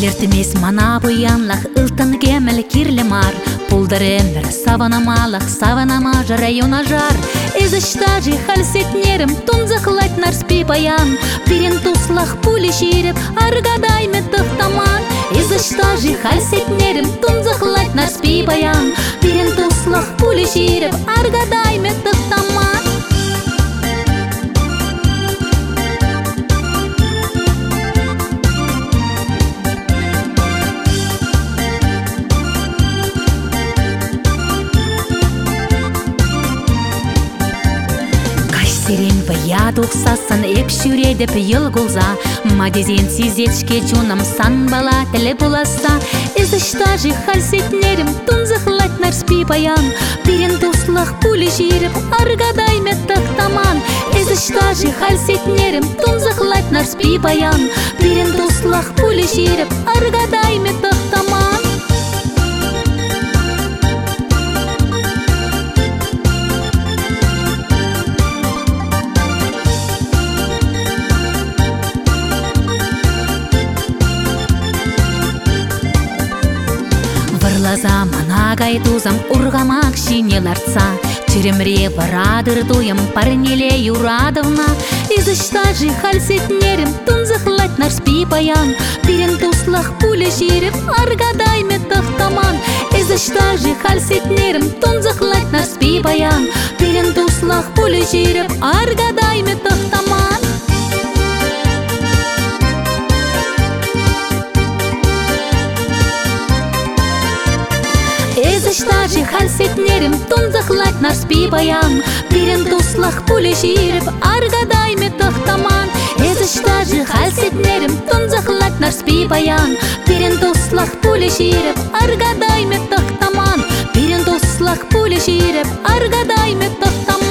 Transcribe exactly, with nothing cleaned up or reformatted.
Билертимес мана буянлах ылтын кемел кирлемар. Пулдаремер саванамалах саванама района жар. Из штажи хальсетнерем тунзахлать нарспи баян. Пирен туслах пули ширеп аргадай метахтаман. Из штажи хальсетнерем тунзахлать нарспи баян. Пирен туслах пули ширеп аргадай метахтаман. Сирен ваядук сасан эп шүредеп йылгулза. Мадезен сизечке чунам сан бала теле буласа. Из штажи хальсетнерем тунзахлать нарспи баян. Пирен туслах пули ширеп аргадай метахтаман. Из штажи хальсетнерем тунзахлать нарспи баян. Пирен туслах пули ширеп аргадай метахтаман. Варлаза манагай тузам ургамак шинеларца. Черемре варадыр туям парнеле юрадовна. Из штажи хальсетнерем тунзахлать нарспи баян. Пирен туслах пули ширеп аргадай метахтаман. Из штажи хальсетнерем тунзахлать нарспи баян. Пирен туслах пули ширеп аргадай метахтаман. Из штажи хальсетнерем тунзахлать нарспи баян. Пирен туслах пули ширеп аргадай метахтаман. Из штажи хальсетнерем тунзахлать нарспи баян. Пирен туслах пули ширеп аргадай метахтаман. Пирен туслах пули ширеп аргадай метахтаман.